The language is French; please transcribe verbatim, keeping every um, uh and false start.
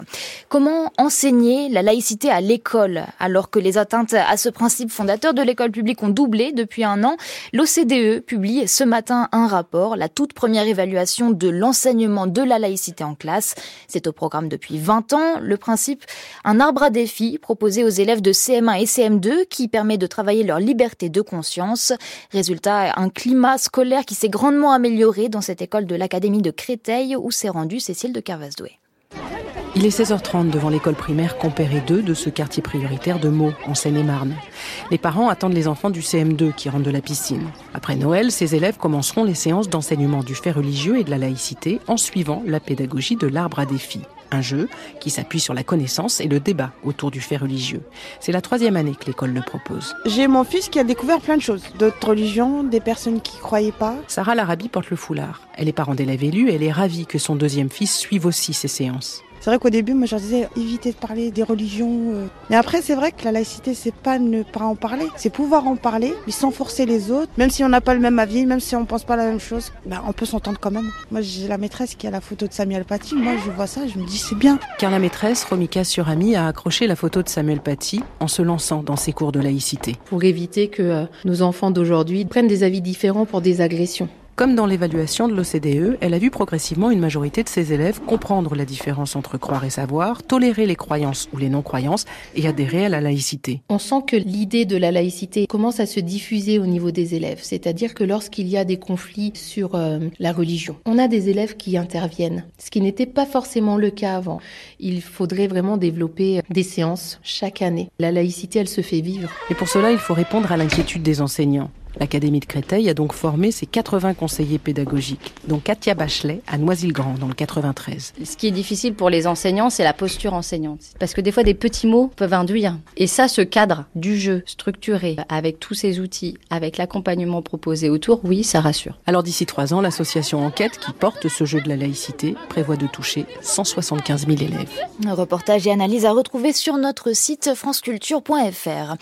Comment enseigner la laïcité à l'école alors que les atteintes à ce principe fondateur de l'école publique ont doublé depuis un an? L'O C D E publie ce matin un rapport, la toute première évaluation de l'enseignement de la laïcité en classe. C'est au programme depuis vingt ans. Le principe, un arbre à défis proposé aux élèves de C M un et C M deux qui permet de travailler leur liberté de conscience. Résultat, un climat scolaire qui s'est grandement amélioré dans cette école de l'Académie de Créteil où s'est rendue Cécile de Kervasdoué. Il est seize heures trente devant l'école primaire Compéré deux de ce quartier prioritaire de Meaux, en Seine-et-Marne. Les parents attendent les enfants du C M deux qui rentrent de la piscine. Après Noël, ces élèves commenceront les séances d'enseignement du fait religieux et de la laïcité en suivant la pédagogie de l'arbre à défis. Un jeu qui s'appuie sur la connaissance et le débat autour du fait religieux. C'est la troisième année que l'école le propose. J'ai mon fils qui a découvert plein de choses, d'autres religions, des personnes qui ne croyaient pas. Sarah Larabi porte le foulard. Elle est parent d'élèves élus et elle est ravie que son deuxième fils suive aussi ces séances. C'est vrai qu'au début, moi, je leur disais, évitez de parler des religions. Mais après, c'est vrai que la laïcité, c'est pas ne pas en parler. C'est pouvoir en parler, mais sans forcer les autres. Même si on n'a pas le même avis, même si on pense pas la même chose, ben, on peut s'entendre quand même. Moi, j'ai la maîtresse qui a la photo de Samuel Paty. Moi, je vois ça, je me dis, c'est bien. Car la maîtresse, Romika Surami, a accroché la photo de Samuel Paty en se lançant dans ses cours de laïcité. Pour éviter que euh, nos enfants d'aujourd'hui prennent des avis différents pour des agressions. Comme dans l'évaluation de l'O C D E, elle a vu progressivement une majorité de ses élèves comprendre la différence entre croire et savoir, tolérer les croyances ou les non-croyances et adhérer à la laïcité. On sent que l'idée de la laïcité commence à se diffuser au niveau des élèves, c'est-à-dire que lorsqu'il y a des conflits sur euh, la religion, on a des élèves qui interviennent, ce qui n'était pas forcément le cas avant. Il faudrait vraiment développer des séances chaque année. La laïcité, elle se fait vivre. Et pour cela, il faut répondre à l'inquiétude des enseignants. L'Académie de Créteil a donc formé ses quatre-vingts conseillers pédagogiques, dont Katia Bachelet à Noisy-le-Grand dans le quatre-vingt-treize. Ce qui est difficile pour les enseignants, c'est la posture enseignante. Parce que des fois, des petits mots peuvent induire. Et ça, ce cadre du jeu structuré, avec tous ces outils, avec l'accompagnement proposé autour, oui, ça rassure. Alors d'ici trois ans, l'association Enquête, qui porte ce jeu de la laïcité, prévoit de toucher cent soixante-quinze mille élèves. Un reportage et analyse à retrouver sur notre site franceculture point f r.